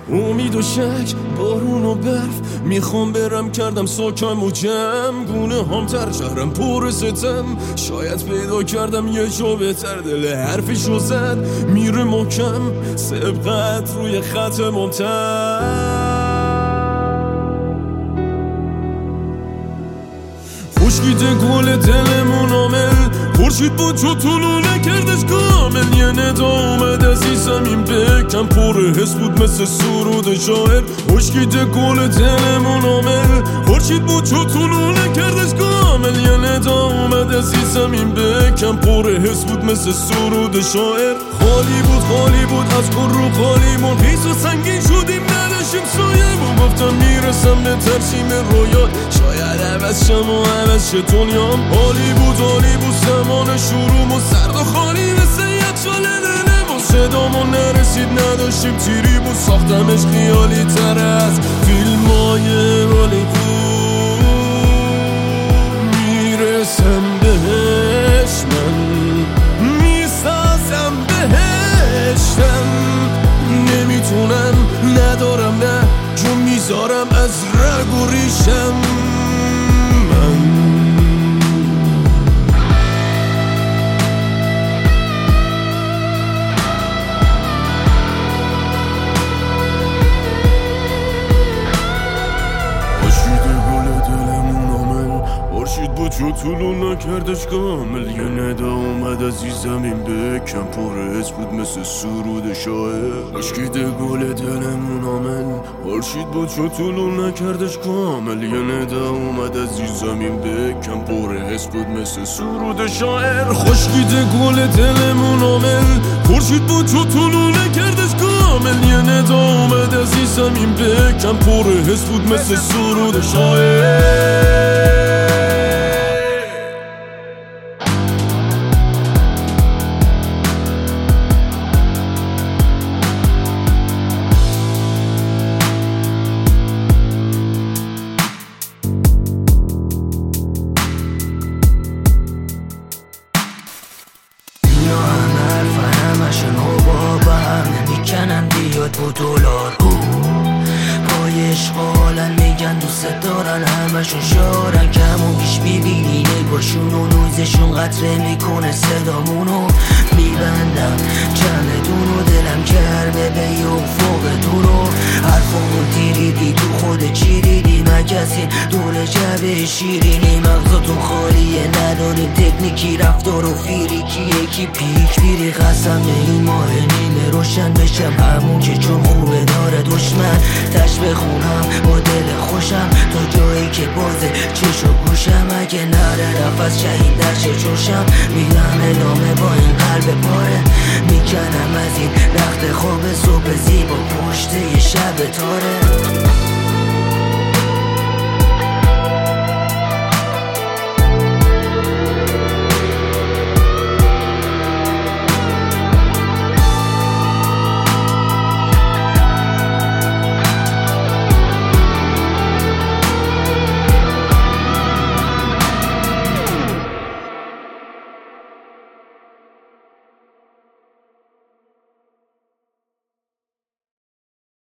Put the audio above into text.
امید و شک، بارون و برف، میخوام برم کردم ساکم و جمع. گونه هم تر شهرم پر ستم، شاید پیدا کردم یه جا بهتر. دل حرفشو زد میره محکم، سبقت روی خط ممتد. خشکیده گل دلمون آمل، خورشید بود چو طلوع نکردش کامل. یه ندا اومد از این زمین بکم، پر حس بود مثل سرود شاعر. خشکیده گل دلمون آمل، خورشید بود چو طلوع نکردش کامل. یه ندا اومد از این زمین بکم، پر حس بود مثل سرود شاعر. خالی بود از پر رو خالیمون، حیث و سنگین شدیم نداشتیم سایمون. گفتم میرسم به ترسیم رویا، شاید عوض شم و عوض شه دنیام. عالی بود زمان شروعمون، سرد و خالی مثل یک سال دلمون. صدامون نرسید نداشتیم تیری بود، ساختمش خیالی تر از فیلمای هالیوود. میرسم بهش، من میسازم بهشتم. نمیتونم، ندارم، نه جون میذارم از رگ و ریشم. چو طلوع نکردش کامل. یه ندا اومد از این زمین بکم، پر حس بود مثل سرود شاعر. خشکیده گل دلمون آمل، خورشید بود چو طلوع نکردش کامل. یه ندا اومد از این زمین بکم، پر حس بود مثل سرود شاعر. خشکیده گل دلمون آمل، خورشید بود چو طلوع نکردش کامل. یه ندا اومد از این زمین بکم، پر حس بود مثل سرود شاعر. $2 پای عشق حالن، میگن دوست دارن، همشون شارن. کم و بیش میبینی نگاشون و نویزشون قطره میکنه صدامونو. میبندم چمدون و دلم کرده به یه افق دورو. حرفمون دیدی تو خود چی دیدی؟ مگسین دور جبه شیرینی. مغزاتون خالیه، نداریم تکنیکی، رفتار و فیریکی. یکی پیک بیری قسم به این ماه نیمه روشن بشم، همون که چون خوبه داره دشمن. تش بخونم با دل خوشم تا جایی که بازه چش و گوشم. اگه نره نفس شهید درشه چوشم، میدم ادامه با این قلب پاره. میکنم از این رخت خواب صبح زیبا پشت یه شب تاره.